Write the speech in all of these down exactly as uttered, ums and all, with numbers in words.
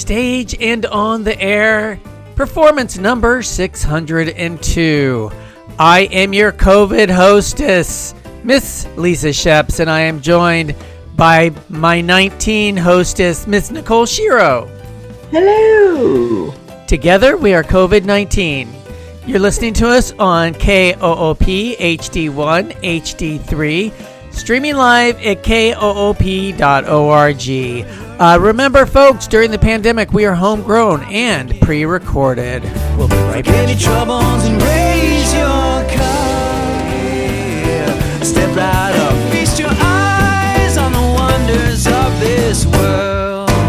stage and on the air, performance number six hundred two. I am your COVID hostess, Miss Lisa Sheps, and I am joined by my nineteen hostess, Miss Nicole Shiro. Hello. Together, we are COVID nineteen. You're listening to us on K O O P H D one, H D three, streaming live at K O O P dot org. Uh, remember, folks, during the pandemic, we are homegrown and pre-recorded. We'll be right back. Any troubles and raise your cup. Step right up, feast your eyes on the wonders of this world.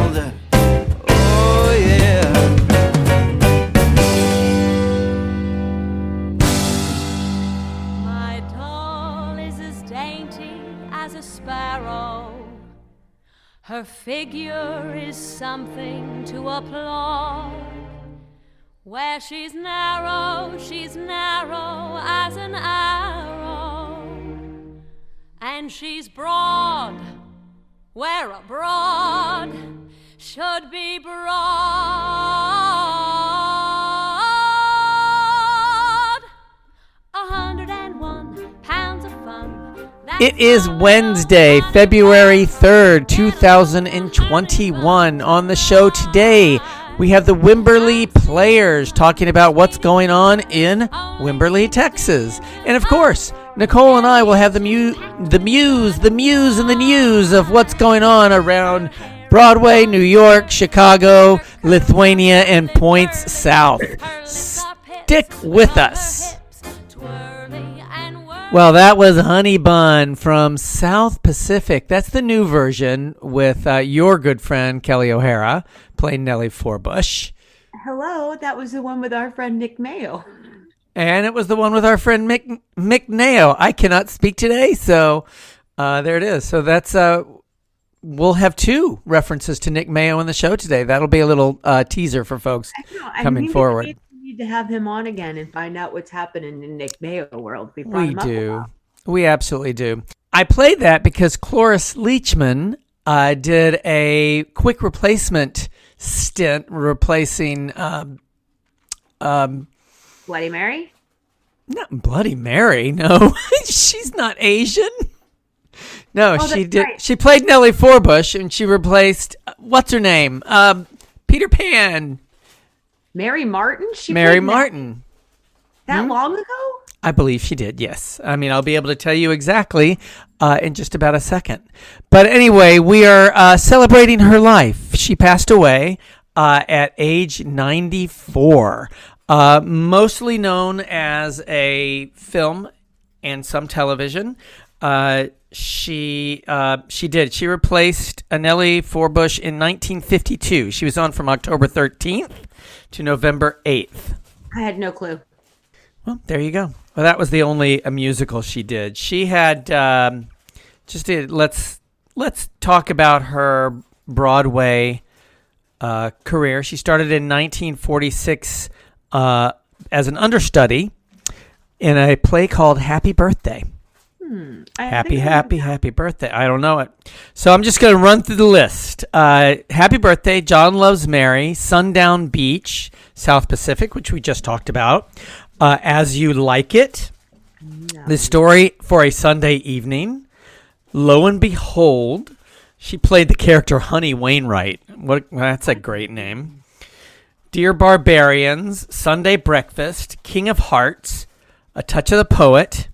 Her figure is something to applaud. Where she's narrow, she's narrow as an arrow. And she's broad, where a broad should be broad. A hundred and one pounds of fun. It is Wednesday, February third, two thousand twenty-one. On the show today, we have the Wimberley Players talking about what's going on in Wimberley, Texas. And of course, Nicole and I will have the, mu- the muse, the muse and the news of what's going on around Broadway, New York, Chicago, Lithuania, and points south. Stick with us. Well, that was Honey Bun from South Pacific. That's the new version with uh, your good friend Kelly O'Hara playing Nellie Forbush. Hello, that was the one with our friend Nick Mayo. And it was the one with our friend Mick, Mick Nayo. I cannot speak today, so uh, there it is. So that's uh, we'll have two references to Nick Mayo in the show today. That'll be a little uh, teaser for folks coming forward. To have him on again and find out what's happening in Nick Mayo world. We, we do. We absolutely do. I played that because Cloris Leachman uh, did a quick replacement stint replacing um, um, Bloody Mary? Not Bloody Mary, no. She's not Asian. No, oh, she did. Right. She played Nellie Forbush and she replaced, what's her name? Um, Peter Pan. Mary Martin? She Mary Martin. That, that hmm? long ago? I believe she did, yes. I mean, I'll be able to tell you exactly uh, in just about a second. But anyway, we are uh, celebrating her life. She passed away uh, at age ninety-four. Uh, mostly known as a film and some television. Uh, she uh, she did. She replaced Nellie Forbush in nineteen fifty-two. She was on from October thirteenth to November eighth. I had no clue. Well, there you go. Well, that was the only a musical she did. She had um, just did, let's let's talk about her Broadway uh, career. She started in nineteen forty-six uh, as an understudy in a play called Happy Birthday. Hmm, happy, happy, happy birthday. I don't know it. So I'm just going to run through the list. Uh, happy Birthday, John Loves Mary, Sundown Beach, South Pacific, which we just talked about. Uh, As You Like It, no. The Story for a Sunday Evening. Lo and Behold, she played the character Honey Wainwright. What? That's a great name. Dear Barbarians, Sunday Breakfast, King of Hearts, A Touch of the Poet,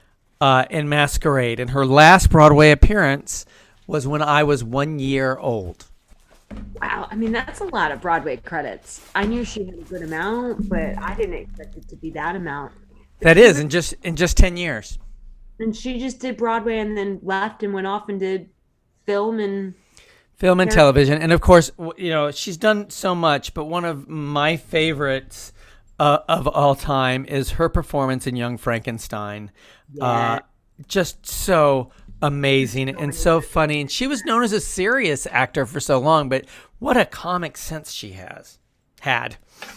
Uh, in Masquerade, and her last Broadway appearance was when I was one year old. Wow, I mean, that's a lot of Broadway credits. I knew she had a good amount, but I didn't expect it to be that amount. That is, in just in just ten years. And she just did Broadway and then left and went off and did film and... Film and television. And of course, you know, she's done so much, but one of my favorites uh, of all time is her performance in Young Frankenstein. Yeah. Uh, just so amazing and so funny. And she was known as a serious actor for so long, but what a comic sense she has had.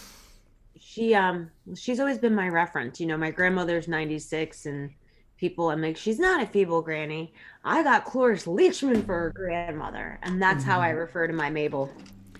She um she's always been my reference. You know, my grandmother's ninety-six and people, I'm like, she's not a feeble granny. I got Cloris Leachman for her grandmother. And that's mm-hmm. how I refer to my Mabel.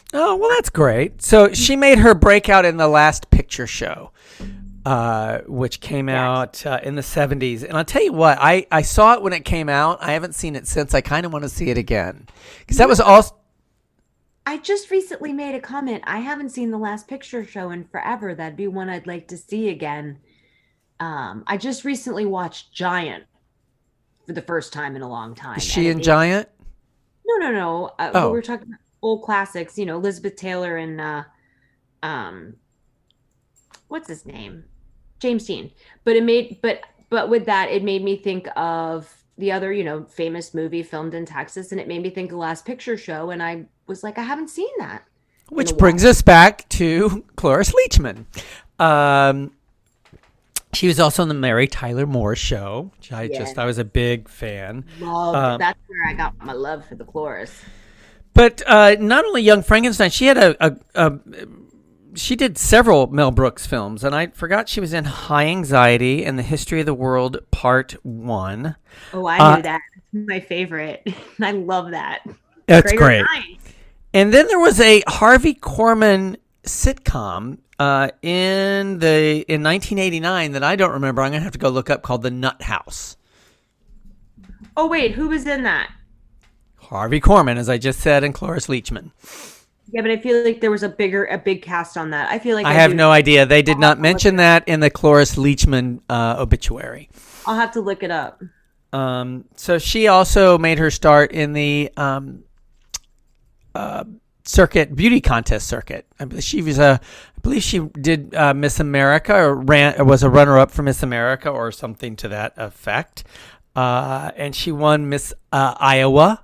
Oh, well, that's great. So she made her breakout in The Last Picture Show, uh, which came Yes. out uh, in the seventies. And I'll tell you what, I, I saw it when it came out. I haven't seen it since. I kind of want to see it again. Because that was also... I just recently made a comment. I haven't seen The Last Picture Show in forever. That'd be one I'd like to see again. Um, I just recently watched Giant for the first time in a long time. Is she and in it- Giant? No, no, no. Uh, Oh. We were talking about old classics, you know, Elizabeth Taylor and uh, um, what's his name? James Dean. But it made, but but with that, it made me think of the other, you know, famous movie filmed in Texas, and it made me think of Last Picture Show, and I was like, I haven't seen that. Which a brings us back to Cloris Leachman. Um, she was also on the Mary Tyler Moore Show, which I Yeah. just, I was a big fan. Love Um, that's where I got my love for the chorus. But uh, not only Young Frankenstein, she had a, a, a she did several Mel Brooks films, and I forgot she was in High Anxiety and The History of the World Part One. Oh, I Uh, knew that. It's my favorite. I love that. That's Greater great. Minds. And then there was a Harvey Korman sitcom uh, in the in nineteen eighty-nine that I don't remember. I'm gonna have to go look up, called The Nut House. Oh wait, who was in that? Harvey Korman, as I just said, and Cloris Leachman. Yeah, but I feel like there was a bigger, a big cast on that. I feel like I have do- no idea. They did I'll not have to mention look that in the Cloris Leachman uh, obituary. I'll have to look it up. Um, so she also made her start in the um, uh, circuit, beauty contest circuit. I believe she was a, I believe she did uh, Miss America, or ran, or was a runner-up for Miss America, or something to that effect. Uh, and she won Miss uh, Iowa.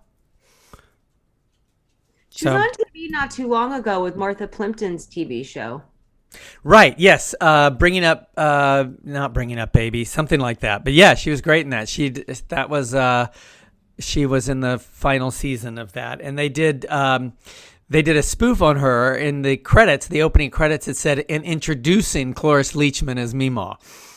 She was So- on T V not too long ago with Martha Plimpton's T V show. Right. Yes. Uh, bringing up, uh, not bringing up baby, something like that. But yeah, she was great in that. She that was uh, she was in the final season of that, and they did um, they did a spoof on her in the credits, the opening credits. It said, "In introducing Cloris Leachman as Meemaw."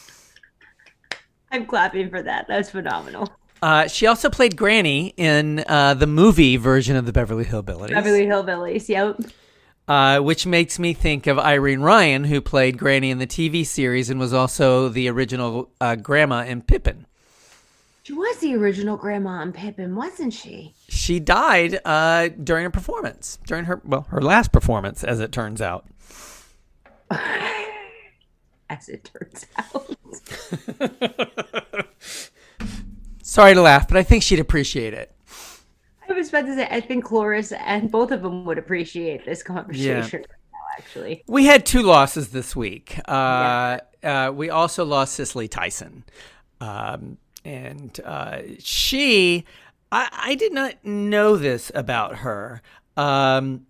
I'm clapping for that. That's phenomenal. Uh, she also played Granny in uh, the movie version of the Beverly Hillbillies. Beverly Hillbillies. Yep. Uh, which makes me think of Irene Ryan, who played Granny in the T V series and was also the original uh, grandma in Pippin. She was the original grandma in Pippin, wasn't she? She died uh, during a performance, during her well, her last performance, as it turns out. As it turns out. Sorry to laugh, but I think she'd appreciate it. I was about to say, I think Cloris and both of them would appreciate this conversation right now, actually. We had two losses this week. Uh, uh, we also lost Cicely Tyson. Um, and uh, she, I, I did not know this about her. Um,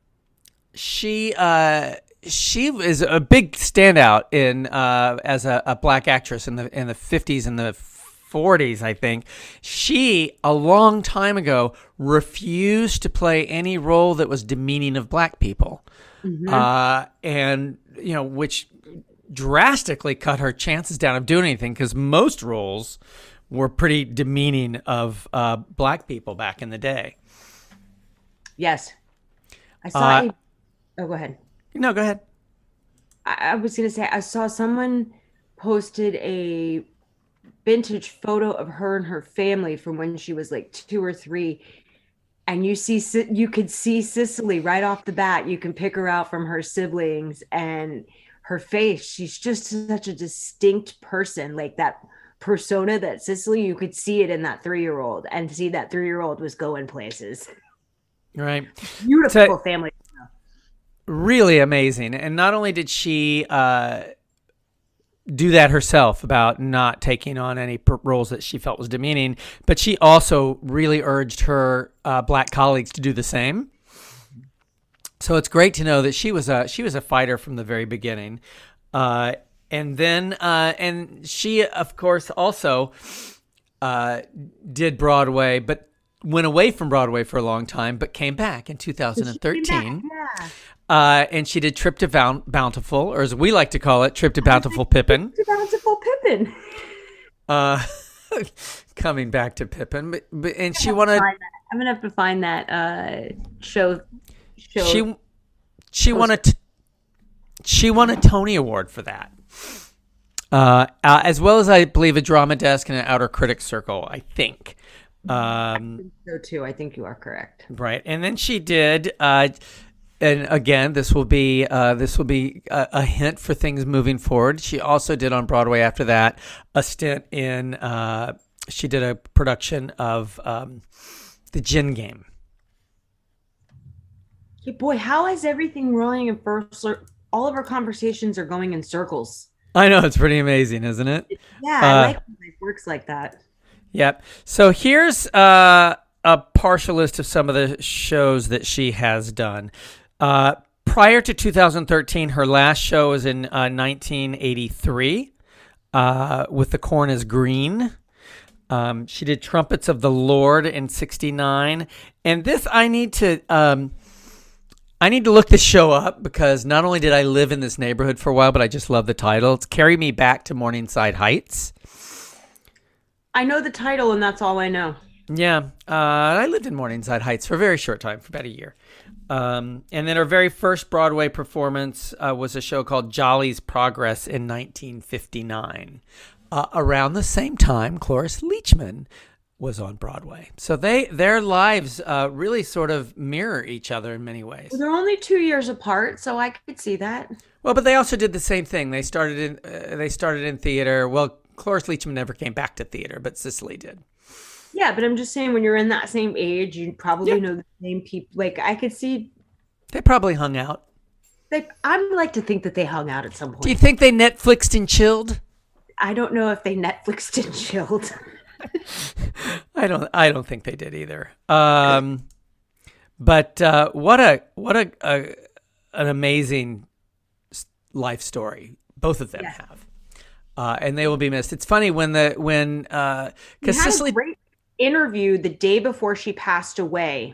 she uh, she was a big standout in uh, as a, a black actress in the in the fifties and the forties, I think. She, a long time ago, refused to play any role that was demeaning of black people. Mm-hmm. Uh, and, you know, which drastically cut her chances down of doing anything, because most roles were pretty demeaning of uh, black people back in the day. Yes. I saw Uh, a, oh, go ahead. No, go ahead. I, I was going to say, I saw someone posted a vintage photo of her and her family from when she was like two or three, and you see you could see Cicely right off the bat. You can pick her out from her siblings and her face. She's just such a distinct person, like that persona that Cicely, you could see it in that three-year-old, and see that three-year-old was going places. Right. Beautiful So- family. Really amazing. And not only did she uh, do that herself about not taking on any per- roles that she felt was demeaning, but she also really urged her uh, black colleagues to do the same. So it's great to know that she was a she was a fighter from the very beginning. Uh, and then uh, and she, of course, also uh, did Broadway, but went away from Broadway for a long time, but came back in two thousand thirteen. Yeah. Uh, and she did Trip to Boun- Bountiful, or as we like to call it, Trip to Bountiful Pippin. To Bountiful Pippin. Uh, coming back to Pippin, but, but and she wanted I'm gonna have to find that uh, show. Show. she She won a t- she won a Tony Award for that, uh, uh, as well as I believe a Drama Desk and an Outer Critics Circle. I think. Um, So too, I think you are correct. right, and then she did. Uh, And again, this will be uh, this will be a, a hint for things moving forward. She also did on Broadway after that a stint in. Uh, she did a production of um, the Gin Game. Hey, boy, how is everything rolling in first? All of our conversations are going in circles. I know, it's pretty amazing, isn't it? Yeah, Uh, I like when it works like that. Yep. So here's uh, a partial list of some of the shows that she has done. Uh, prior to two thousand thirteen, her last show was in uh, nineteen eighty-three uh, with The Corn is Green. Um, she did Trumpets of the Lord in sixty-nine. And this, I need to... Um, I need to look this show up because not only did I live in this neighborhood for a while, but I just love the title. It's Carry Me Back to Morningside Heights. I know the title, and that's all I know. Yeah, uh, I lived in Morningside Heights for a very short time, for about a year. Um, and then her very first Broadway performance uh, was a show called Jolly's Progress in nineteen fifty-nine. Uh, around the same time, Cloris Leachman was on Broadway. So they their lives uh, really sort of mirror each other in many ways. Well, they're only two years apart, so I could see that. Well, but they also did the same thing. They started in uh, they started in theater. Well, Cloris Leachman never came back to theater, but Cicely did. Yeah, but I'm just saying when you're in that same age, you probably Yeah. know the same people. Like I could see, They probably hung out. like I'd like to think that they hung out at some point. Do you think they Netflixed and chilled? I don't know if they Netflixed and chilled. I don't. I don't think they did either. Um, but uh, what a what a, a an amazing s- life story both of them Yes. have, uh, and they will be missed. It's funny when the when We because had Cicely a great interview the day before she passed away.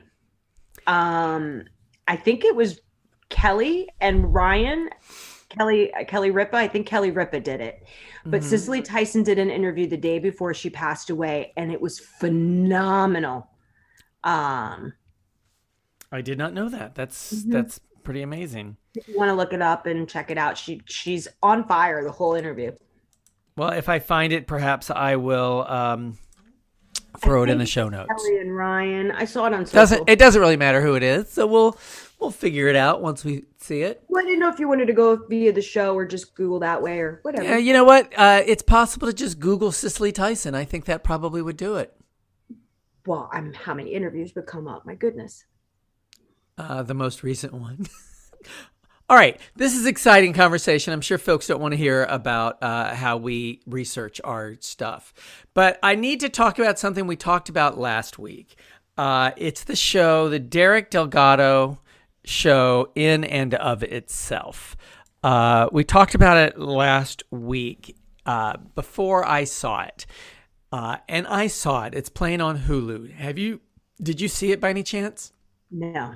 Um, I think it was Kelly and Ryan, Kelly Kelly Ripa. I think Kelly Ripa did it, but Mhm. Cicely Tyson did an interview the day before she passed away, and it was phenomenal. Um, I did not know that. That's Mhm. that's pretty amazing. if you want to look it up and check it out, she she's on fire the whole interview. Well, if I find it, perhaps I will um, throw it in the show notes. Kelly and Ryan, I saw it on social. Doesn't it doesn't really matter who it is, so we'll we'll figure it out once we see it. Well, I didn't know if you wanted to go via the show or just Google that way or whatever. Yeah, you know what? Uh, it's possible to just Google Cicely Tyson. I think that probably would do it. Well, I'm how many interviews would come up? My goodness. Uh, the most recent one. All right, this is exciting conversation. I'm sure folks don't want to hear about uh, how we research our stuff, but I need to talk about something we talked about last week. Uh, it's the show, the Derek Delgado show, In and of Itself. Uh, we talked about it last week uh, before I saw it, uh, and I saw it. It's playing on Hulu. Have you? Did you see it by any chance? No.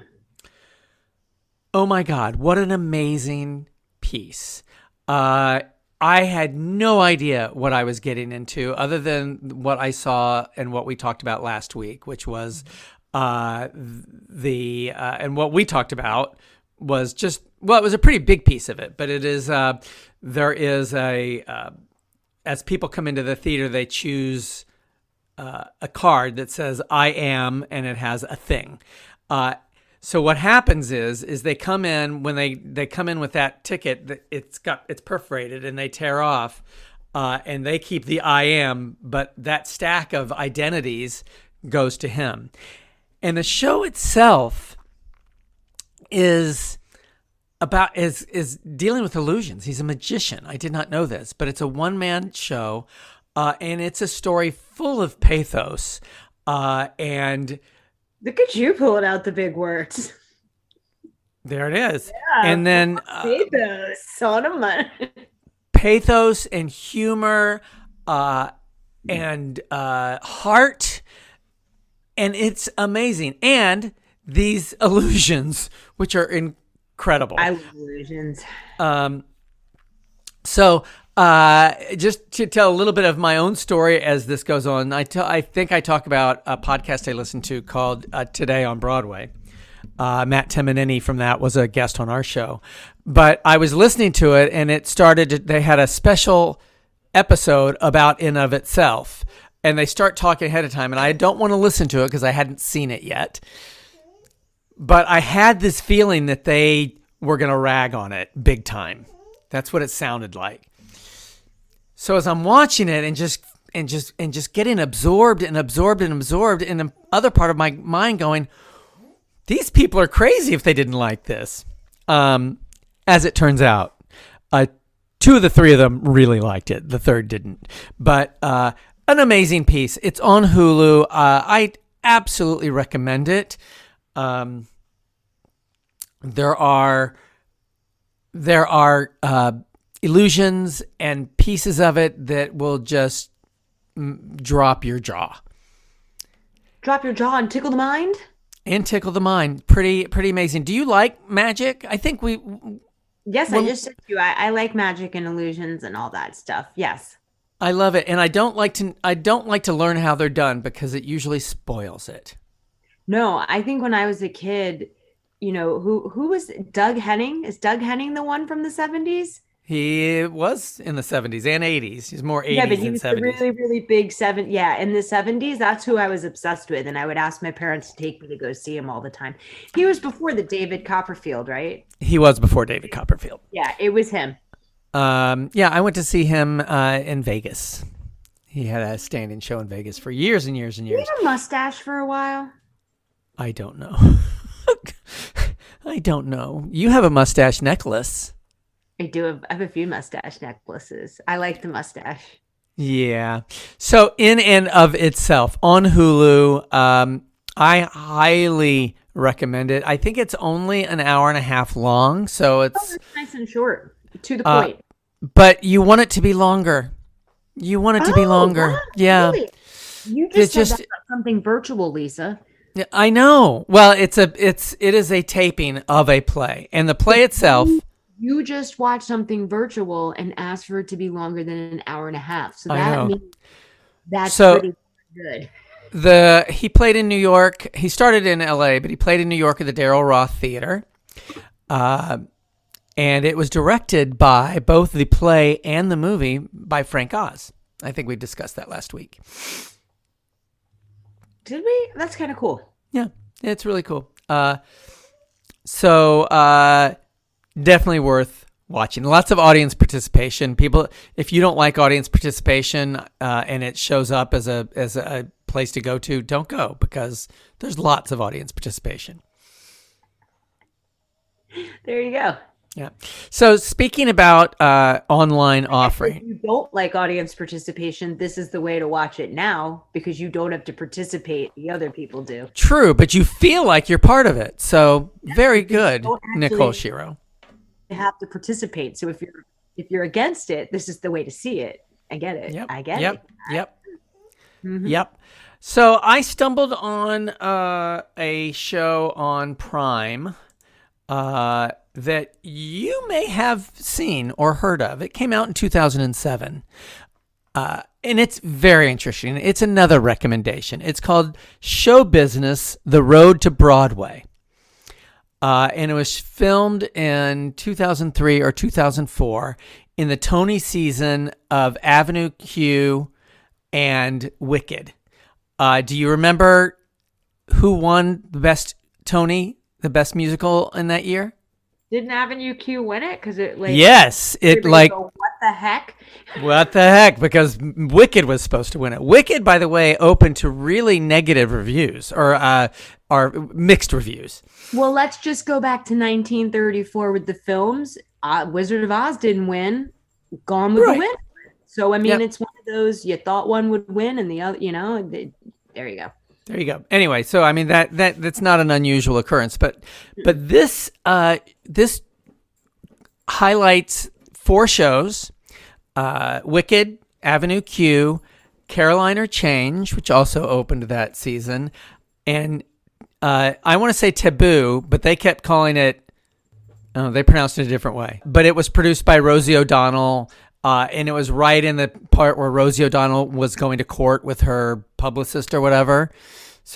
Oh my God, what an amazing piece. Uh, I had no idea what I was getting into other than what I saw and what we talked about last week, which was uh, the, uh, and what we talked about was just, well, it was a pretty big piece of it, but it is, uh, there is a, uh, as people come into the theater, they choose uh, a card that says, I am, and it has a thing. Uh, So what happens is, is they come in when they, they come in with that ticket, it's got it's perforated and they tear off, uh, and they keep the I am, but that stack of identities goes to him. And the show itself is about is is dealing with illusions. He's a magician. I did not know this, but it's a one man show, uh, and it's a story full of pathos, uh, and. Look at you pulling out the big words. There it is. Yeah, and then uh, pathos, son of mine. pathos and humor uh, and uh, heart. And it's amazing. And these illusions, which are incredible. I love illusions. Um, so uh, just to tell a little bit of my own story as this goes on, I tell, I think I talk about a podcast I listened to called uh, Today on Broadway. Uh, Matt Timonini from that was a guest on our show. But I was listening to it, and it started, to, they had a special episode about In of Itself. And they start talking ahead of time, and I don't want to listen to it because I hadn't seen it yet. But I had this feeling that they were going to rag on it big time. That's what it sounded like. So as I'm watching it and just and just and just getting absorbed and absorbed and absorbed, in the other part of my mind going, these people are crazy if they didn't like this. Um, as it turns out, uh, two of the three of them really liked it. The third didn't. But uh, an amazing piece. It's on Hulu. Uh, I absolutely recommend it. Um, there are there are uh, illusions and pieces of it that will just m- drop your jaw. Drop your jaw and tickle the mind? And tickle the mind. Pretty pretty amazing. Do you like magic? I think we... Yes, when, I just said to you, I, I like magic and illusions and all that stuff. Yes. I love it. And I don't like to I don't like to learn how they're done because it usually spoils it. No, I think when I was a kid, you know, who who was Doug Henning? Is Doug Henning the one from the seventies? He was in the seventies and eighties. He's more eighties Yeah, but he than was seventies. a really, really big seven. Yeah, in the seventies, that's who I was obsessed with. And I would ask my parents to take me to go see him all the time. He was before the David Copperfield, right? He was before David Copperfield. Yeah, it was him. Um, yeah, I went to see him uh, in Vegas. He had a standing show in Vegas for years and years and Did he years. have a mustache for a while? I don't know. I don't know. You have a mustache necklace. I do have, I have a few mustache necklaces. I like the mustache. Yeah. So In and of Itself on Hulu, um, I highly recommend it. I think it's only an hour and a half long, so Oh, it's it's nice and short, to the Uh, point. but you want it to be longer. You want it to be Oh, longer. wow, Yeah. really? You It's just said just- that about something virtual, Lisa. Yeah, I know. Well, it's a it's it is a taping of a play. And the play itself, You just watched something virtual and asked for it to be longer than an hour and a half. So I that know. means that's So- pretty good. the he played in New York. He started in L A, but he played in New York at the Daryl Roth Theater. Uh, and it was directed by both the play and the movie by Frank Oz. I think we discussed that last week. Did we? That's kind of cool. Yeah, it's really cool. Uh, so uh, definitely worth watching. Lots of audience participation. People, if you don't like audience participation uh, and it shows up as a as a place to go to, don't go because there's lots of audience participation. There you go. Yeah. So speaking about uh, online If offering, you don't like audience participation, this is the way to watch it now because you don't have to participate. The other people do. true, but you feel like you're part of it. So very good, don't Nicole actually- Shiro. You have to participate. So if you're if you're against it, this is the way to see it. I get it. Yep. I get yep. it. Yep. Mhm. Yep. So I stumbled on uh, a show on Prime uh, that you may have seen or heard of. It came out in two thousand seven. Uh, and it's very interesting. It's another recommendation. It's called Show Business: The Road to Broadway. Uh, and it was filmed in two thousand three or two thousand four in the Tony season of Avenue Q and Wicked. Uh, do you remember who won the best Tony, the best musical in that year? Didn't Avenue Q win it? Because it like Yes, it everybody like go, what the heck? what the heck? Because Wicked was supposed to win it. Wicked, by the way, opened to really negative reviews or uh, or mixed reviews. Well, let's just go back to nineteen thirty-four with the films. Uh, Wizard of Oz didn't win. Gone with Right. the Wind. So I mean, Yep. it's one of those you thought one would win, and the other, you know, the, there you go. There you go. Anyway, so I mean that that that's not an unusual occurrence, but but this uh, this highlights four shows: uh, Wicked, Avenue Q, Caroline or Change, which also opened that season, and uh, I want to say Taboo, but they kept calling it. Oh, they pronounced it a different way. But it was produced by Rosie O'Donnell. Uh, and it was right in the part where Rosie O'Donnell was going to court with her publicist or whatever. So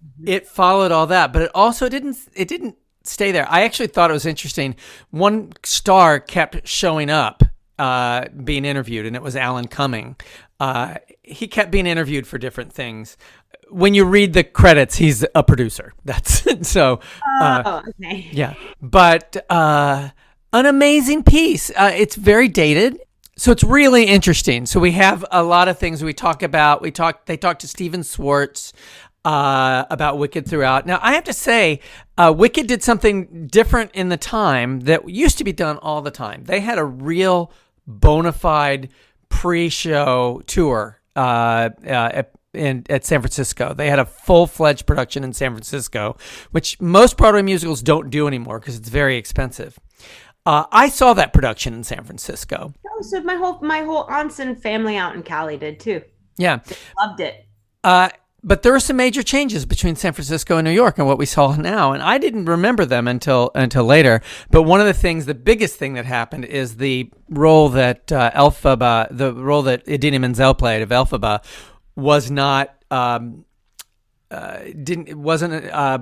it followed all that, but it also didn't. It didn't stay there. I actually thought it was interesting. One star kept showing up, uh, being interviewed, and it was Alan Cumming. Uh, he kept being interviewed for different things. When you read the credits, he's a producer. That's so. Uh, Oh, okay. yeah, but uh, an amazing piece. Uh, it's very dated. So it's really interesting. So we have a lot of things we talk about. We talk. They talk to Steven Swartz uh, about Wicked throughout. Now I have to say, uh, Wicked did something different in the time that used to be done all the time. They had a real bona fide pre-show tour uh, uh, at, in, at San Francisco. They had a full-fledged production in San Francisco, which most Broadway musicals don't do anymore because it's very expensive. Uh, I saw that production in San Francisco. Oh, so my whole my whole aunts and family out in Cali did too. Yeah. Loved it. Uh, but there were some major changes between San Francisco and New York and what we saw now. And I didn't remember them until until later. But one of the things, the biggest thing that happened is the role that uh, Elphaba, the role that Idina Menzel played of Elphaba was not, um, uh, didn't, it wasn't, uh,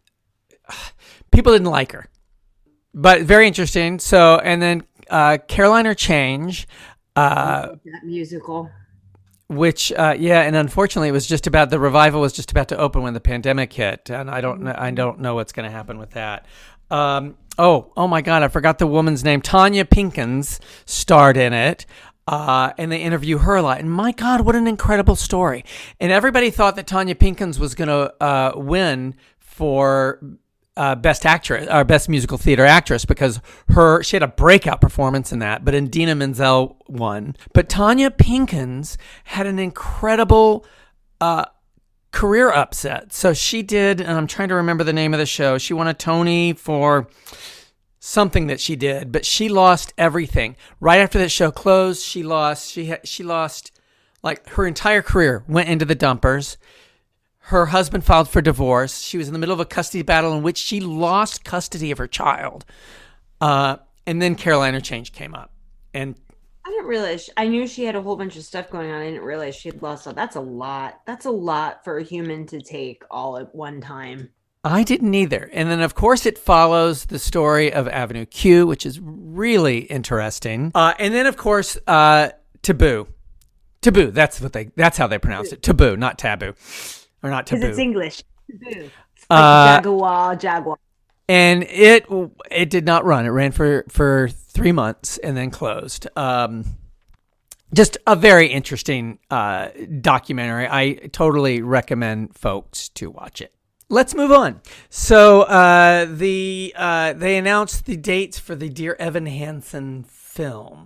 people didn't like her. But very interesting. So, and then uh, Caroline or Change, uh, That musical. which, uh, yeah, and unfortunately, it was just about the revival was just about to open when the pandemic hit, and I don't know, I don't know what's going to happen with that. Um, oh, oh my God, I forgot the woman's name. Tanya Pinkins starred in it. Uh, and they interview her a lot. And my God, what an incredible story. And everybody thought that Tanya Pinkins was going to uh, win for Uh, best actress or best musical theater actress because her she had a breakout performance in that, but Idina Menzel won. But Tanya Pinkins had an incredible uh, career upset. So she did, and I'm trying to remember the name of the show. She won a Tony for something that she did, but she lost everything right after that show closed. She lost. She had, she lost like her entire career went into the dumpers. Her husband filed for divorce. She was in the middle of a custody battle in which she lost custody of her child. Uh, and then Caroline or Change came up. And I didn't realize. I knew she had a whole bunch of stuff going on. I didn't realize she had lost all. That's a lot. That's a lot for a human to take all at one time. I didn't either. And then, of course, it follows the story of Avenue Q, which is really interesting. Uh, and then, of course, uh, Taboo. Taboo. That's what they. That's how they pronounce it. Taboo, not taboo. Or not taboo. Because it's English. Taboo. It's Uh, like Jaguar, Jaguar. And it it did not run. It ran for, for three months and then closed. Um, just a very interesting uh, documentary. I totally recommend folks to watch it. Let's move on. So uh, the uh, they announced the dates for the Dear Evan Hansen film.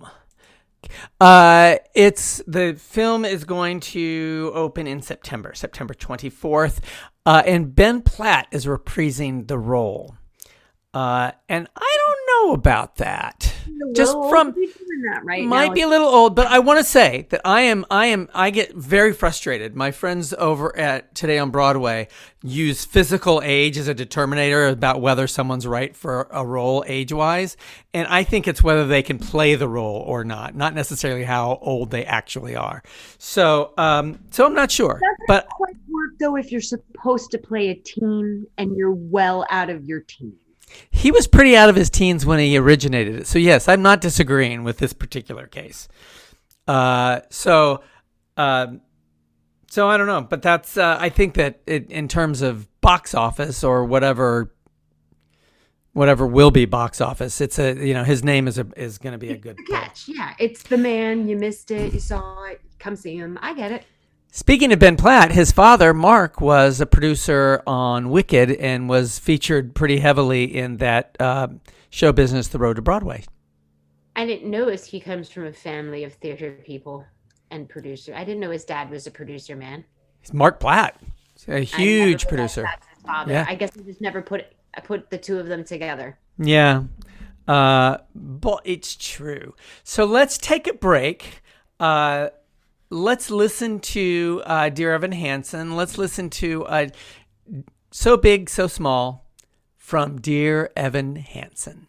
Uh, it's the film is going to open in September, September twenty-fourth, uh, and Ben Platt is reprising the role. Uh, and I don't know about that. Just from that right might now. be a little old, but I want to say that I am, I am, I get very frustrated. My friends over at Today on Broadway use physical age as a determinator about whether someone's right for a role age-wise, and I think it's whether they can play the role or not, not necessarily how old they actually are. So, um, so I'm not sure, Doesn't but quite work though if you're supposed to play a teen and you're well out of your teen. he was pretty out of his teens when he originated it. So yes, I'm not disagreeing with this particular case. Uh, so, um, so I don't know, but that's, uh, I think that it, in terms of box office or whatever, whatever will be box office, it's a, you know, his name is a, is going to be a good The catch, yeah. It's the man. You missed it. You saw it. Come see him. I get it. Speaking of Ben Platt, his father, Mark, was a producer on Wicked and was featured pretty heavily in that uh, show business, The Road to Broadway. I didn't know his, he comes from a family of theater people and producer. I didn't know his dad was a producer, man. It's Mark Platt, a I huge never realized producer. that's his father. Yeah. I guess I just never put I put the two of them together. Yeah, uh, but it's true. So let's take a break. Uh, let's listen to uh, Dear Evan Hansen. Let's listen to uh, So Big, So Small from Dear Evan Hansen.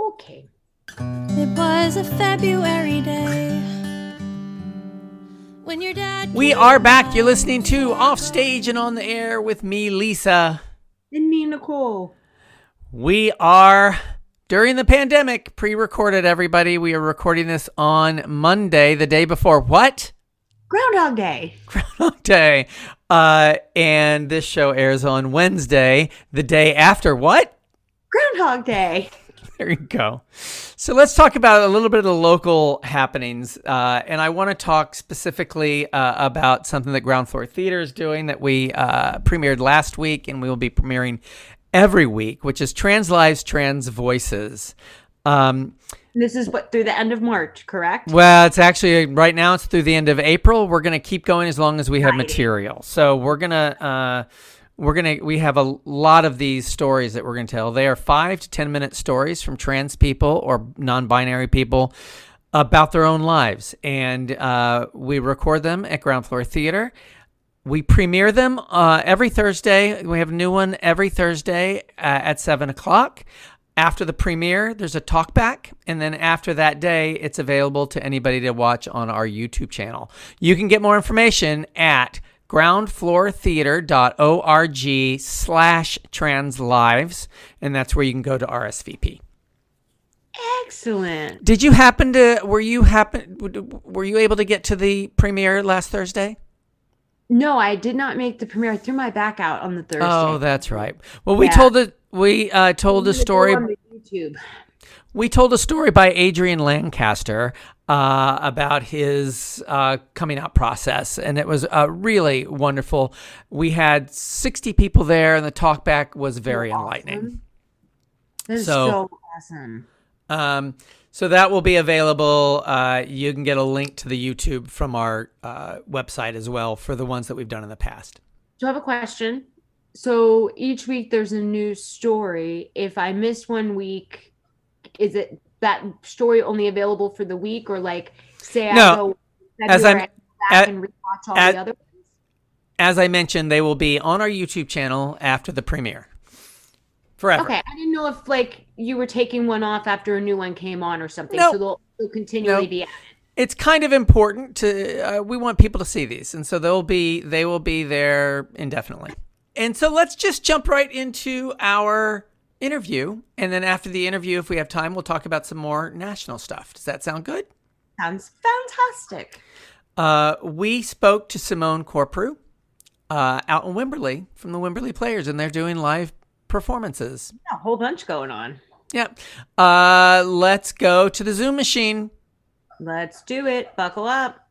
Okay. It was a February day when your dad We are back. You're listening to Off Stage and On the Air with me, Lisa. And me, Nicole. We are, during the pandemic, pre-recorded, everybody. We are recording this on Monday, the day before what? Groundhog Day. Groundhog Day. Uh, and this show airs on Wednesday, the day after what? Groundhog Day. There you go. So let's talk about a little bit of the local happenings. Uh, and I want to talk specifically uh, about something that Ground Floor Theater is doing that we uh, premiered last week and we will be premiering every week, which is Trans Lives, Trans Voices. Um, This is what, through the end of March, correct? well, it's actually, right now it's through the end of April. We're going to keep going as long as we have Right. material. So we're going to... Uh, We're going to, we have a lot of these stories that we're going to tell. They are five to ten minute stories from trans people or non-binary people about their own lives. And uh, we record them at Ground Floor Theater. We premiere them uh, every Thursday. We have a new one every Thursday uh, at seven o'clock. After the premiere, there's a talkback. And then after that day, it's available to anybody to watch on our YouTube channel. You can get more information at groundfloortheater.org slash trans lives. And that's where you can go to R S V P. Excellent. Did you happen to, were you happen, were you able to get to the premiere last Thursday? No, I did not make the premiere. I threw my back out on the Thursday. Oh, that's right. Well, we Yeah. told it, we uh, told a story. On the YouTube. We told a story by Adrian Lancaster uh, about his uh, coming out process, and it was uh, really wonderful. We had sixty people there, and the talkback was very Awesome. enlightening. That is So- so, awesome. Um, so that will be available. Uh, you can get a link to the YouTube from our uh, website as well for the ones that we've done in the past. So I have a question. So each week there's a new story. If I miss one week, is it that story only available for the week, or like say I No. go As February I'm- and go back at- and rewatch all at- the other ones? As I mentioned, they will be on our YouTube channel after the premiere. Forever. Okay, I didn't know if like you were taking one off after a new one came on or something. Nope. So they'll, they'll continually Nope. be added. It's kind of important to, uh, we want people to see these. And so they'll be, they will be there indefinitely. And so let's just jump right into our interview. And then after the interview, if we have time, we'll talk about some more national stuff. Does that sound good? Sounds fantastic. Uh, we spoke to Simone Corprew uh, out in Wimberley from the Wimberley Players, and they're doing live performances. A whole bunch going on. Yep. Uh, let's go to the Zoom machine. Let's do it. Buckle up.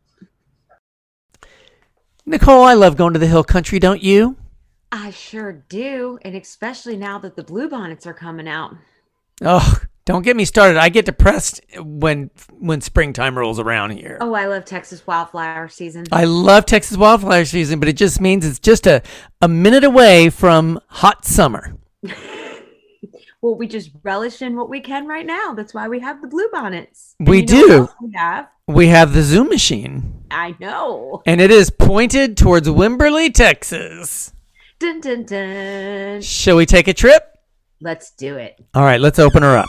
Nicole, I love going to the hill country, don't you? I sure do. And especially now that the bluebonnets are coming out. Oh, don't get me started. I get depressed when when springtime rolls around here. Oh, I love Texas wildflower season. I love Texas wildflower season, but it just means it's just a, a minute away from hot summer. Well, we just relish in what we can right now. That's why we have the bluebonnets. And We you know what do. else we have? We have the Zoom machine, I know. and it is pointed towards Wimberley, Texas. Dun dun dun. Shall we take a trip? Let's do it. All right, let's open her up.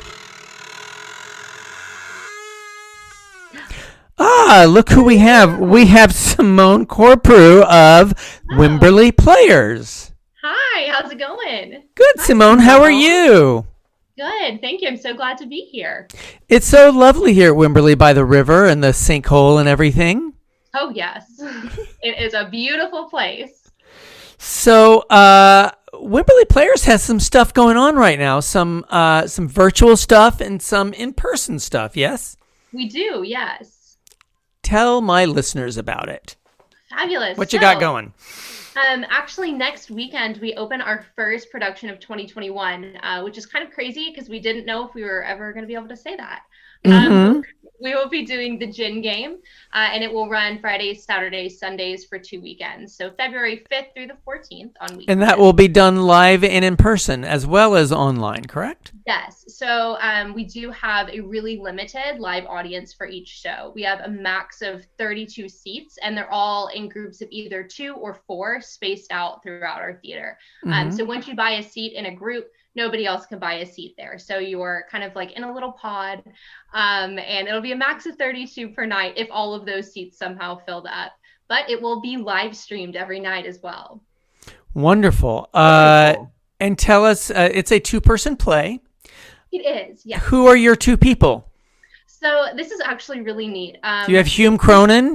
Ah, look who we have. We have Simone Corprew of Wimberley Players. Hi, how's it going? Good, Simone. How are you? Good, thank you. I'm so glad to be here. It's so lovely here at Wimberley by the river and the sinkhole and everything. Oh, yes. It is a beautiful place. So, uh, Wimberley Players has some stuff going on right now. Some uh, some virtual stuff and some in-person stuff, yes? We do, yes. Tell my listeners about it. Fabulous. What you So, got going? Um, actually, next weekend, we open our first production of twenty twenty-one, uh, which is kind of crazy because we didn't know if we were ever going to be able to say that. Mhm. Um, we will be doing the Gin Game, uh, and it will run Fridays, Saturdays, Sundays for two weekends. So February fifth through the fourteenth on weekends. And that will be done live and in person as well as online, correct? Yes. So um, we do have a really limited live audience for each show. We have a max of thirty-two seats, and they're all in groups of either two or four spaced out throughout our theater. Um, Mhm. so once you buy a seat in a group, nobody else can buy a seat there. So you're kind of like in a little pod, um, and it'll be a max of thirty-two per night if all of those seats somehow filled up. But it will be live streamed every night as well. Wonderful. Uh, cool. And tell us, uh, it's a two-person play. It is, yeah. Who are your two people? So this is actually really neat. Um, Do you have Hume Cronin?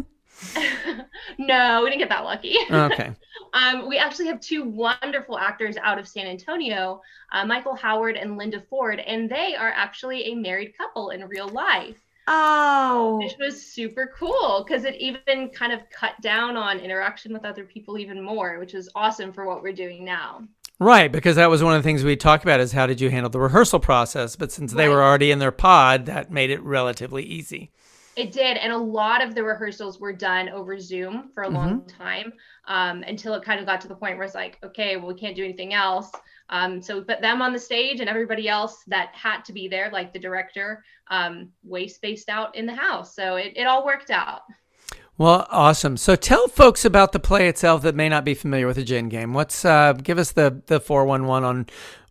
No, we didn't get that lucky. Okay. um, we actually have two wonderful actors out of San Antonio, uh, Michael Howard and Linda Ford, and they are actually a married couple in real life. Oh, Which was super cool because it even kind of cut down on interaction with other people even more, which is awesome for what we're doing now. Right, because that was one of the things we talked about is how did you handle the rehearsal process? But since they Right. were already in their pod, that made it relatively easy. It did, and a lot of the rehearsals were done over Zoom for a long time, um, until it kind of got to the point where it's like, okay, well, we can't do anything else. Um, so we put them on the stage, and everybody else that had to be there, like the director, um, way spaced out in the house. So it, it all worked out. Well, awesome. So tell folks about the play itself that may not be familiar with the Gin Game. What's uh, give us the the four one one on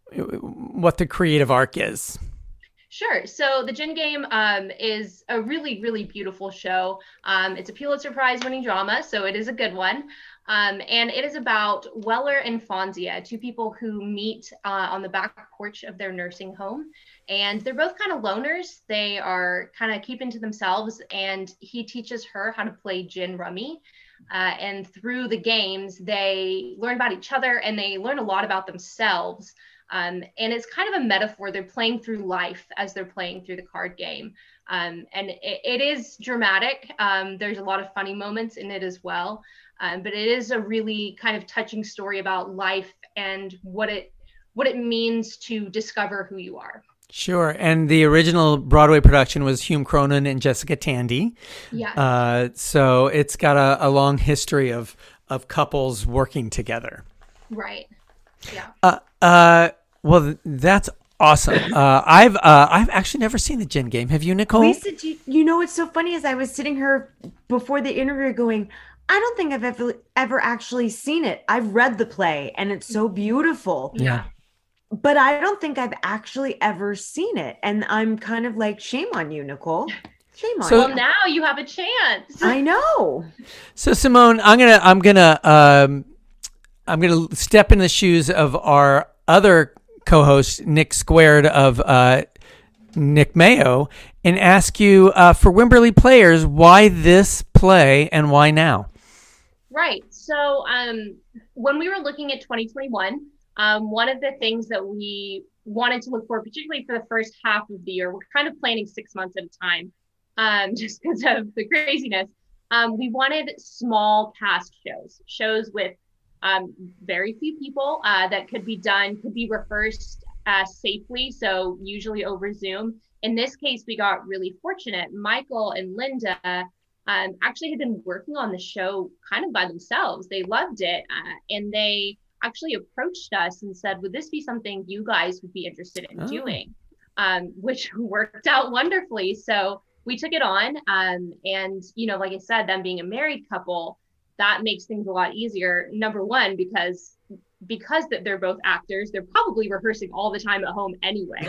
what the creative arc is. Sure. So the Gin Game um, is a really, really beautiful show. Um, it's a Pulitzer Prize winning drama, so it is a good one. Um, and it is about Weller and Fonzia, two people who meet uh, on the back porch of their nursing home. And they're both kind of loners. They are kind of keeping to themselves. And he teaches her how to play gin rummy. Uh, and through the games, they learn about each other and they learn a lot about themselves. Um, and it's kind of a metaphor. They're playing through life as they're playing through the card game. Um, and it, it is dramatic. Um, there's a lot of funny moments in it as well. Um, but it is a really kind of touching story about life and what it what it means to discover who you are. Sure. And the original Broadway production was Hume Cronin and Jessica Tandy. Yeah. Uh, so it's got a, a long history of, of couples working together. Right. Yeah. Uh, uh, well, th- that's awesome. Uh, I've uh, I've actually never seen the Gin Game. Have you, Nicole? Lisa, do you, you know what's so funny is I was sitting here before the interview going, I don't think I've ever ever actually seen it. I've read the play and it's so beautiful. Yeah. But I don't think I've actually ever seen it. And I'm kind of like, shame on you, Nicole. Shame on So- Well, you. now you have a chance. I know. So Simone, I'm gonna I'm gonna um, I'm gonna step in the shoes of our other co-host Nick Squared of uh, Nick Mayo and ask you uh, for Wimberley players why this play and why now. Right. So um, when we were looking at twenty twenty-one, um, one of the things that we wanted to look for, particularly for the first half of the year, we're kind of planning six months at a time, um, just because of the craziness. Um, we wanted small cast shows, shows with um, very few people uh, that could be done, could be rehearsed uh, safely. So usually over Zoom. In this case, we got really fortunate. Michael and Linda um, actually had been working on the show kind of by themselves. They loved it. Uh, and they actually approached us and said, would this be something you guys would be interested in Oh. doing? Um, which worked out wonderfully. So we took it on. Um, and, you know, like I said, them being a married couple, that makes things a lot easier. Number one, because because that they're both actors, they're probably rehearsing all the time at home anyway.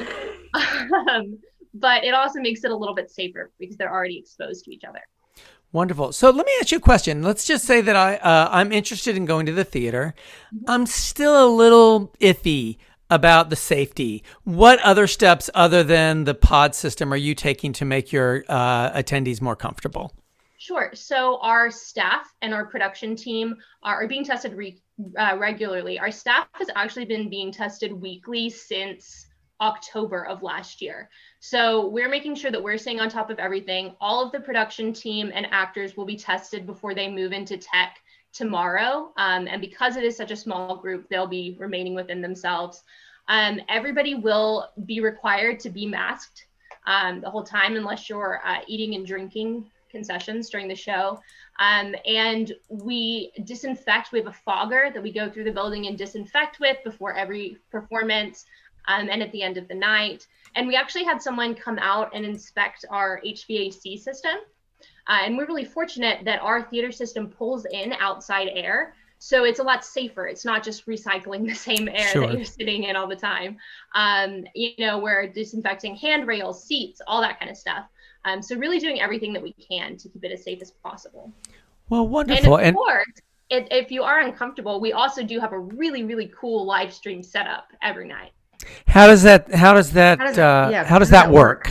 um, but it also makes it a little bit safer because they're already exposed to each other. Wonderful. So let me ask you a question. Let's just say that I uh, I'm interested in going to the theater. I'm still a little iffy about the safety. What other steps other than the pod system are you taking to make your uh, attendees more comfortable? Sure. So our staff and our production team are, are being tested re- uh, regularly. Our staff has actually been being tested weekly since October of last year. So we're making sure that we're staying on top of everything. All of the production team and actors will be tested before they move into tech tomorrow. Um, and because it is such a small group, they'll be remaining within themselves. Um, everybody will be required to be masked um, the whole time unless you're uh, eating and drinking concessions during the show. Um, and we disinfect. We have a fogger that we go through the building and disinfect with before every performance um, and at the end of the night. And we actually had someone come out and inspect our H V A C system. Uh, and we're really fortunate that our theater system pulls in outside air. So it's a lot safer. It's not just recycling the same air Sure. that you're sitting in all the time. Um, you know, we're disinfecting handrails, seats, all that kind of stuff. Um, so really doing everything that we can to keep it as safe as possible. Well, And wonderful. of And course, if, if you are uncomfortable, we also do have a really, really cool live stream setup every night. how does that how does that How does- uh, yeah, how does that work?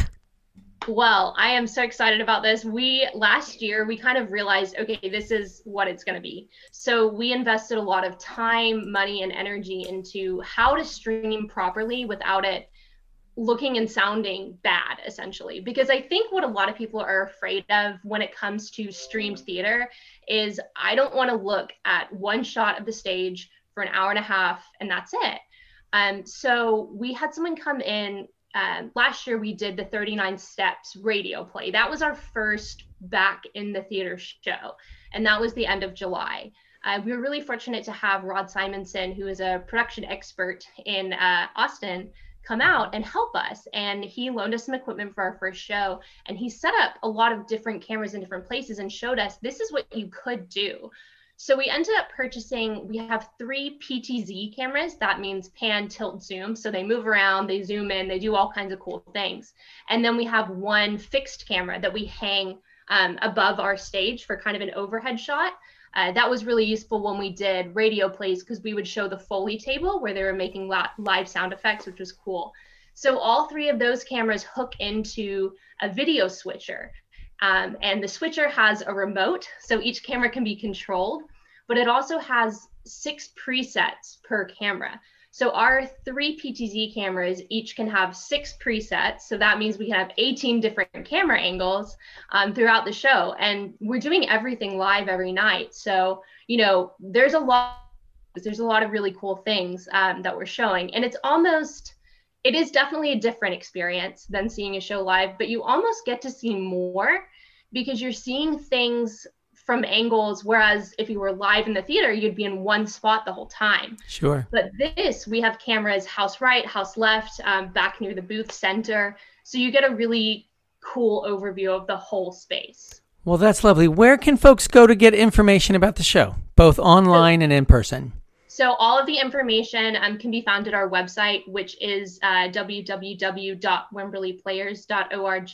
Well, I am so excited about this. We last year we kind of realized, okay, this is what it's going to be. So we invested a lot of time, money, and energy into how to stream properly without it looking and sounding bad, essentially. Because I think what a lot of people are afraid of when it comes to streamed theater is I don't want to look at one shot of the stage for an hour and a half and that's it. Um, so we had someone come in. Um, last year we did the thirty-nine Steps radio play. That was our first back in the theater show, and that was the end of July. Uh, we were really fortunate to have Rod Simonson, who is a production expert in uh, Austin, come out and help us. And he loaned us some equipment for our first show, and he set up a lot of different cameras in different places and showed us this is what you could do. So we ended up purchasing, we have three P T Z cameras. That means pan, tilt, zoom. So they move around, they zoom in, they do all kinds of cool things. And then we have one fixed camera that we hang um, above our stage for kind of an overhead shot. Uh, that was really useful when we did radio plays because we would show the Foley table where they were making la- live sound effects, which was cool. So all three of those cameras hook into a video switcher. Um, and the switcher has a remote, so each camera can be controlled, but it also has six presets per camera. So our three P T Z cameras each can have six presets. So that means we can have eighteen different camera angles um, throughout the show. And we're doing everything live every night. So, you know, there's a lot, there's a lot of really cool things um, that we're showing. And it's almost, it is definitely a different experience than seeing a show live, but you almost get to see more because you're seeing things from angles, whereas if you were live in the theater, you'd be in one spot the whole time. Sure. But this, we have cameras house right, house left, um, back near the booth center. So you get a really cool overview of the whole space. Well, that's lovely. Where can folks go to get information about the show, both online and in person? So all of the information um, can be found at our website, which is uh, w w w dot wimberley players dot org.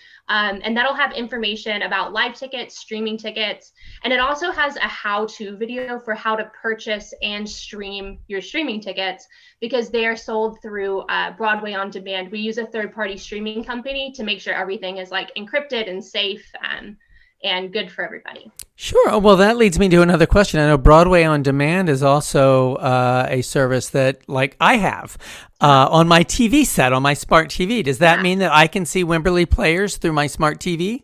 Um, and that'll have information about live tickets, streaming tickets, and it also has a how-to video for how to purchase and stream your streaming tickets because they are sold through uh, Broadway On Demand. We use a third-party streaming company to make sure everything is like encrypted and safe um, and good for everybody. Sure. Well, that leads me to another question. I know Broadway On Demand is also uh, a service that, like, I have uh, on my T V set, on my smart T V. Does that Yeah. mean that I can see Wimberley Players through my smart T V?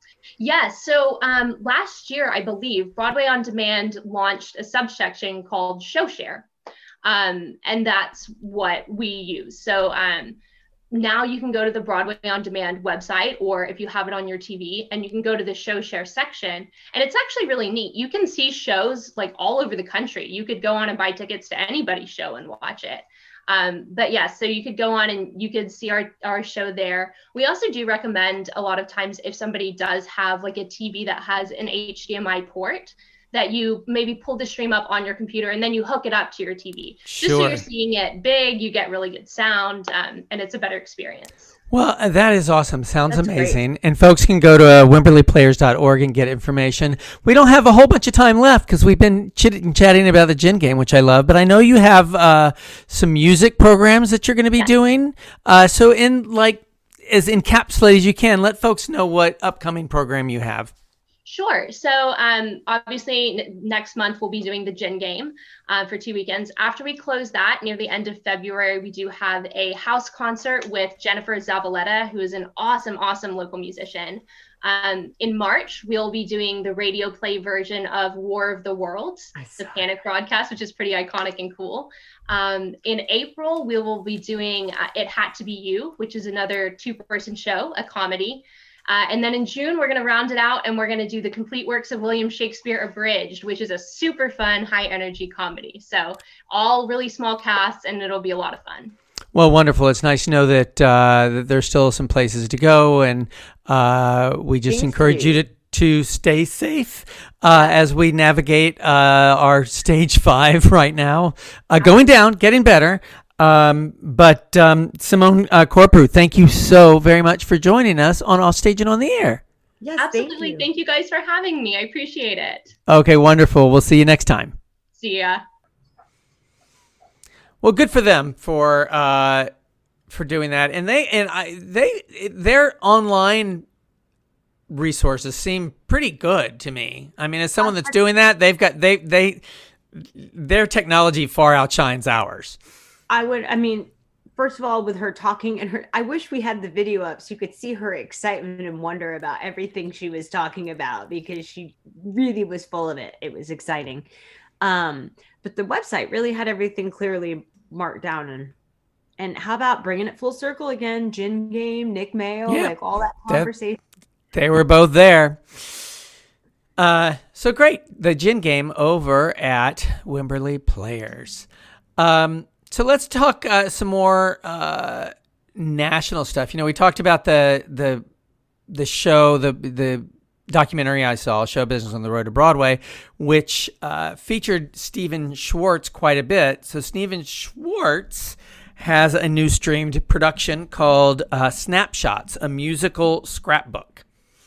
Yes. So um, last year, I believe, Broadway On Demand launched a subsection called ShowShare. Um, and that's what we use. So um, now you can go to the Broadway On Demand website, or if you have it on your T V, and you can go to the show share section. And it's actually really neat. You can see shows like all over the country. You could go on and buy tickets to anybody's show and watch it. Um, but yeah, so you could go on and you could see our, our show there. We also do recommend a lot of times if somebody does have like a T V that has an H D M I port, that you maybe pull the stream up on your computer and then you hook it up to your T V. Just so Sure. you're seeing it big, you get really good sound, um, and it's a better experience. Well, uh, that is awesome. Sounds That's amazing. And folks can go to uh, wimberley players dot org and get information. We don't have a whole bunch of time left because we've been chit- chatting about the Gin Game, which I love. But I know you have uh, some music programs that you're going to be Yes. doing. Uh, so in like as encapsulated as you can, let folks know what upcoming program you have. Sure. So um, obviously n- next month we'll be doing the Gin Game uh, for two weekends. After we close that, near the end of February, we do have a house concert with Jennifer Zavaleta, who is an awesome, awesome local musician. Um, in March, we'll be doing the radio play version of War of the Worlds, I the saw Panic broadcast, which is pretty iconic and cool. Um, in April, we will be doing uh, It Had to Be You, which is another two-person show, a comedy. Uh, and then in June, we're going to round it out and we're going to do the complete works of William Shakespeare Abridged, which is a super fun, high energy comedy. So all really small casts and it'll be a lot of fun. Well, wonderful. It's nice to know that, uh, that there's still some places to go. And uh, we just Thank encourage you you. to to stay safe uh, as we navigate uh, our stage five right now. Uh, going down, getting better. Um, but um, Simone uh, Corprew, thank you so very much for joining us on Off Stage and on the Air. Yes, Absolutely. Thank you. Thank you guys for having me. I appreciate it. Okay, wonderful. We'll see you next time. See ya. Well, good for them for uh, for doing that, and they and I they their online resources seem pretty good to me. I mean, as someone that's doing that, they've got they they their technology far outshines ours. I would, I mean, first of all, with her talking and her, I wish we had the video up so you could see her excitement and wonder about everything she was talking about, because she really was full of it. It was exciting. Um, but the website really had everything clearly marked down. And and how about bringing it full circle again? Gin Game, Nick Mayo, Yeah, like all that that- conversation. They were both there. Uh, so great. The Gin Game over at Wimberley Players. Um, so let's talk uh, some more uh, national stuff. You know, we talked about the the the show, the the documentary I saw, Show Business on the Road to Broadway, which uh, featured Stephen Schwartz quite a bit. So Stephen Schwartz has a new streamed production called uh, Snapshots, a musical scrapbook.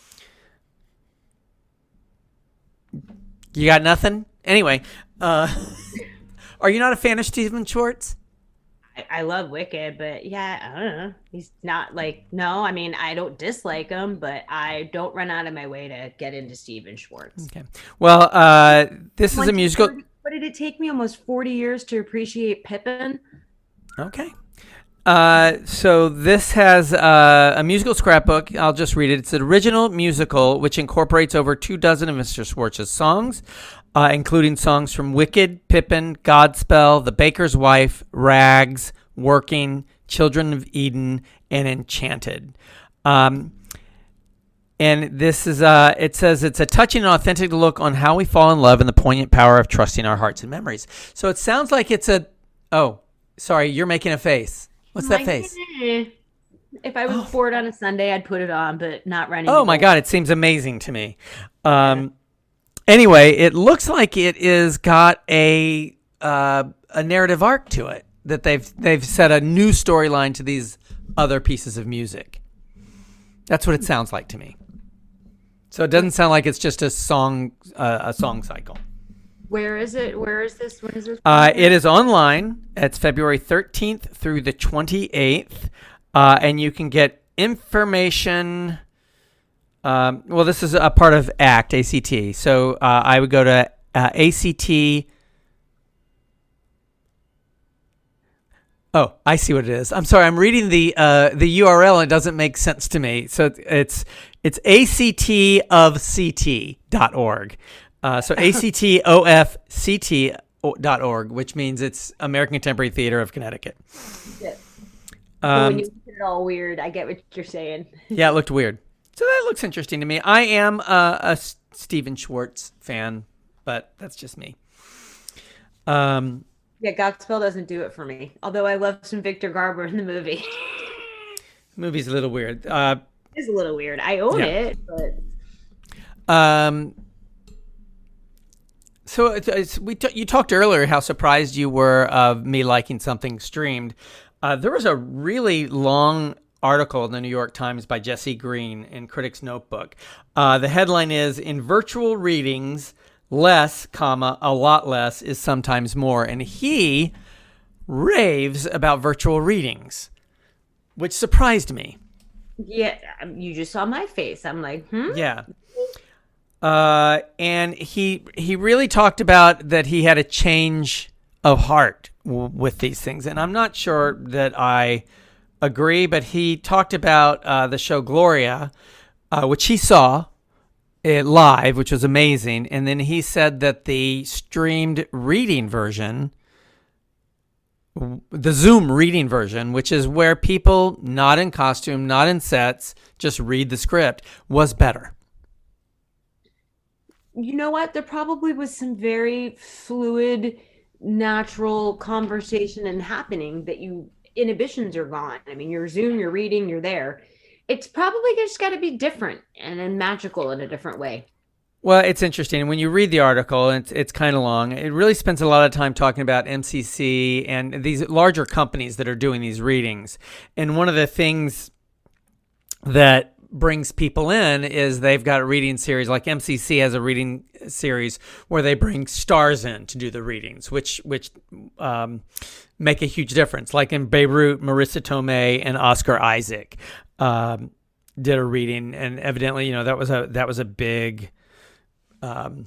You got nothing? Anyway, uh, are you not a fan of Stephen Schwartz? I, I love Wicked, but yeah, I don't know. He's not like, no, I mean, I don't dislike him, but I don't run out of my way to get into Stephen Schwartz. Okay. Well, uh, this is Like, a musical. What did it take me almost forty years to appreciate Pippin? Okay. Uh, so this has uh, a musical scrapbook. I'll just read it. It's an original musical which incorporates over two dozen of Mister Schwartz's songs, uh, including songs from Wicked, Pippin, Godspell, The Baker's Wife, Rags, Working, Children of Eden, and Enchanted. Um, and this is, uh, it says it's a touching and authentic look on how we fall in love and the poignant power of trusting our hearts and memories. So it sounds like it's a, oh, sorry, you're making a face. What's that Like, face? eh. If I was Oh. bored on a Sunday, I'd put it on, but not running. Oh to my go. God, it seems amazing to me. Um, anyway, it looks like it is got a uh, a narrative arc to it, that they've they've set a new storyline to these other pieces of music. That's what it sounds like to me. So it doesn't sound like it's just a song uh, a song cycle. Where is it? Where is this? When is this? Uh, it is online. It's February thirteenth through the twenty-eighth. Uh, and you can get information. Um, well, this is a part of ACT, A C T. So uh, I would go to uh, A C T. Oh, I see what it is. I'm sorry. I'm reading the uh, the U R L and it doesn't make sense to me. So it's it's A C T of C T dot org. Uh, so A C T O F C T dot org, which means it's American Contemporary Theater of Connecticut. Yeah. Um, when you look at it all weird, I get what you're saying. yeah, it looked weird. So that looks interesting to me. I am uh, a S- Stephen Schwartz fan, but that's just me. Um, Yeah, Godspell doesn't do it for me. Although I love some Victor Garber in the movie. movie's a little weird. Uh, It's a little weird. I own Yeah. it, but um, so it's, it's, we t- you talked earlier how surprised you were of me liking something streamed. Uh, there was a really long article in the New York Times by Jesse Green in Critics Notebook. Uh, the headline is, "In virtual readings, less, comma, a lot less is sometimes more." And he raves about virtual readings, which surprised me. yeah, you just saw my face. I'm like, hmm. Yeah. Uh, and he he really talked about that he had a change of heart w- with these things. And I'm not sure that I agree, but he talked about uh, the show Gloria, uh, which he saw it live, which was amazing. And then he said that the streamed reading version, the Zoom reading version, which is where people not in costume, not in sets, just read the script, was better. You know what? There probably was some very fluid, natural conversation and happening that you inhibitions are gone. I mean, you're Zoom, you're reading, you're there. It's probably just got to be different and then magical in a different way. Well, it's interesting. When you read the article, and it's, it's kind of long, it really spends a lot of time talking about M C C and these larger companies that are doing these readings. And one of the things that brings people in is they've got a reading series, like M C C has a reading series where they bring stars in to do the readings, which which um, make a huge difference. Like in Beirut, Marissa Tomei and Oscar Isaac um, did a reading, and evidently, you know, that was a that was a big Um,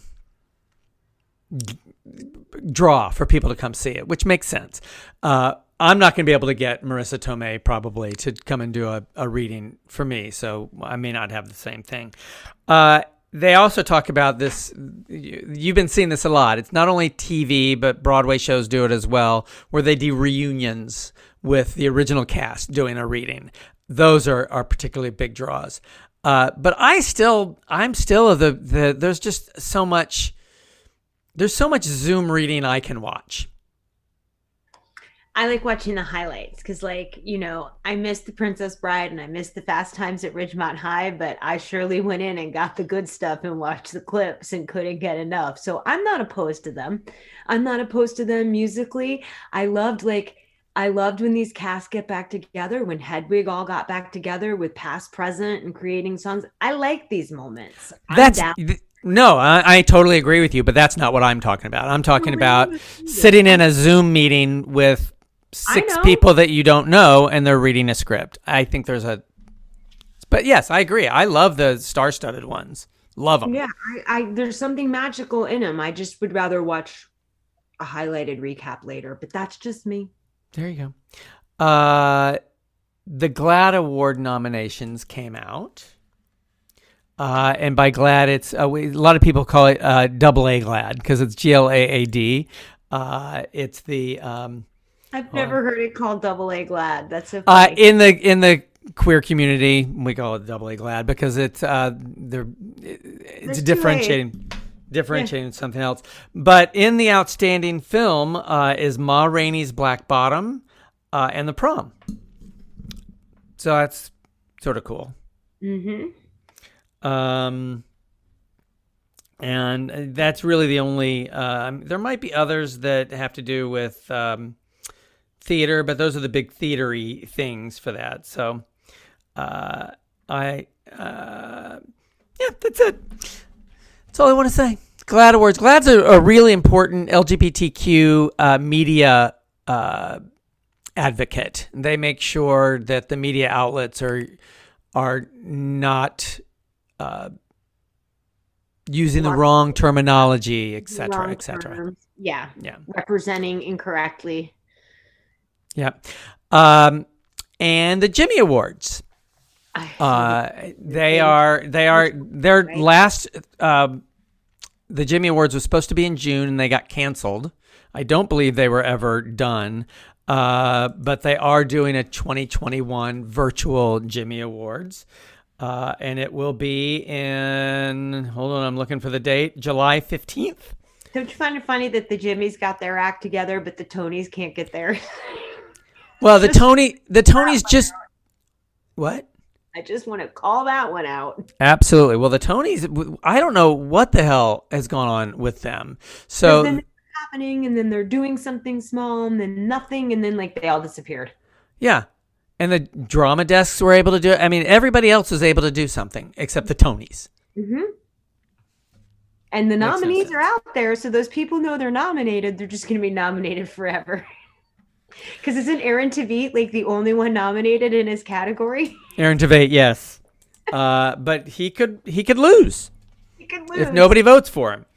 draw for people to come see it, which makes sense. Uh, I'm not going to be able to get Marissa Tomei probably to come and do a, a reading for me, so I may not have the same thing. Uh, they also talk about this. You've been seeing this a lot. It's not only T V, but Broadway shows do it as well, where they do reunions with the original cast doing a reading. Those are, are particularly big draws. Uh, but I still, I'm still of the, the, there's just so much, there's so much Zoom reading I can watch. I like watching the highlights because, like, you know, I missed The Princess Bride and I missed the Fast Times at Ridgemont High, but I surely went in and got the good stuff and watched the clips and couldn't get enough. So I'm not opposed to them. I'm not opposed to them musically. I loved, like, I loved when these casts get back together, when Hedwig all got back together with past, present, and creating songs. I like these moments. I'm That's down. th- no, I, I totally agree with you, but that's not what I'm talking about. I'm talking about sitting in a Zoom meeting with six know. people that you don't know and they're reading a script. I think there's a, but yes, I agree. I love the star-studded ones. Love them. Yeah, I, I there's something magical in them. I just would rather watch a highlighted recap later, but that's just me. There you go. Uh, the GLAAD Award nominations came out. Uh, and by GLAAD, it's uh, we, a lot of people call it uh, double A GLAAD because it's G L A A D. Uh, it's the um, I've never heard it called double A GLAAD. That's so uh, funny. in the in the queer community we call it double A GLAAD because it's uh, they're it's There's two differentiating differentiating something else. But in the outstanding film uh, is Ma Rainey's Black Bottom uh, and The Prom. So that's sort of cool. Mm-hmm. Um, and that's really the only, um, there might be others that have to do with, um, theater, but those are the big theatery things for that. So, uh, I, uh, yeah, that's it. That's all I want to say. GLAAD Awards. GLAAD's a, a really important L G B T Q, uh, media, uh, advocate. They make sure that the media outlets are, are not, uh, using the wrong terminology, et cetera, Wrong et cetera. terms. Yeah. Yeah. Representing incorrectly. Yeah. Um, and the Jimmy Awards. I- Uh, they are, they are, their Right. last, um, the Jimmy Awards was supposed to be in June and they got canceled. I don't believe they were ever done. Uh, but they are doing a twenty twenty-one virtual Jimmy Awards. Uh, and it will be in, hold on, I'm looking for the date, July fifteenth. Don't you find it funny that the Jimmys got their act together, but the Tonys can't get theirs? Well, the Tony, the Tonys just, what? I just want to call that one out. Absolutely. Well, the Tonys, I don't know what the hell has gone on with them. 'Cause So, then it's happening, and then they're doing something small, and then nothing, and then like they all disappeared. yeah. And the drama desks were able to do it. I mean, everybody else was able to do something except the Tonys. Mm-hmm. And the Makes no nominees sense. are out there, so those people know they're nominated. They're just going to be nominated forever. Because isn't Aaron Tveit like the only one nominated in his category? Aaron Tveit, yes. Uh, but he could he could lose He could lose. if nobody votes for him.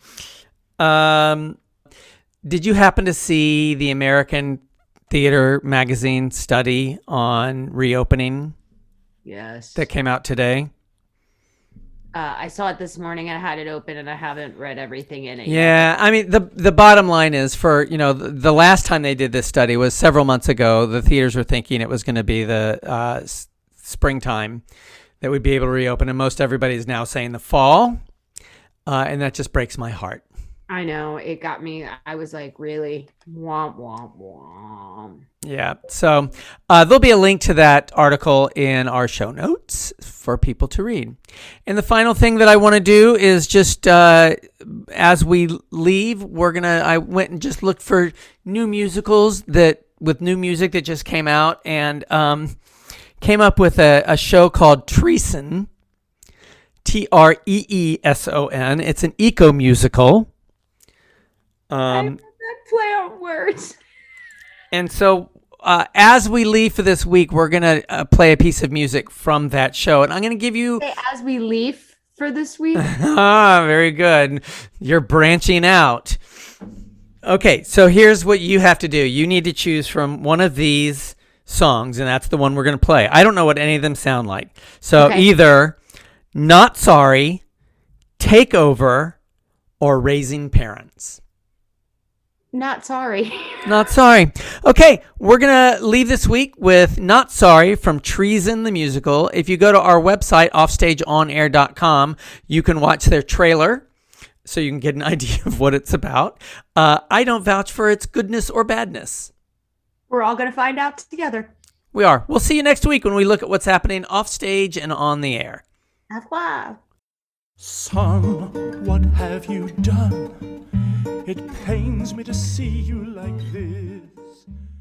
Um, did you happen to see the American Theater Magazine study on reopening Yes. that came out today? Uh, I saw it this morning. I had it open, and I haven't read everything in it yet. Yeah, I mean the the bottom line is for you know the, the last time they did this study was several months ago. The theaters were thinking it was going to be the uh, s- springtime that we'd be able to reopen, and most everybody is now saying the fall, uh, and that just breaks my heart. I know, it got me. I was like, really? Womp, womp, womp. Yeah. So uh, there'll be a link to that article in our show notes for people to read. And the final thing that I want to do is just uh, as we leave, we're going to, I went and just looked for new musicals that with new music that just came out, and um, came up with a, a show called Treeson, T R E E S O N. It's an eco musical. Um, that play on words. And so uh, as we leave for this week, we're going to uh, play a piece of music from that show. And I'm going to give you... As we leave for this week? Ah, very good. You're branching out. Okay, so here's what you have to do. You need to choose from one of these songs, and that's the one we're going to play. I don't know what any of them sound like. So Okay. either Not Sorry, Take Over, or Raising Parents. Not sorry. Not Sorry. Okay, we're going to leave this week with Not Sorry from Treason the Musical. If you go to our website, offstage on air dot com, you can watch their trailer so you can get an idea of what it's about. Uh, I don't vouch for its goodness or badness. We're all going to find out together. We are. We'll see you next week when we look at what's happening off stage and on the air. Au revoir. Son, what have you done? It pains me to see you like this.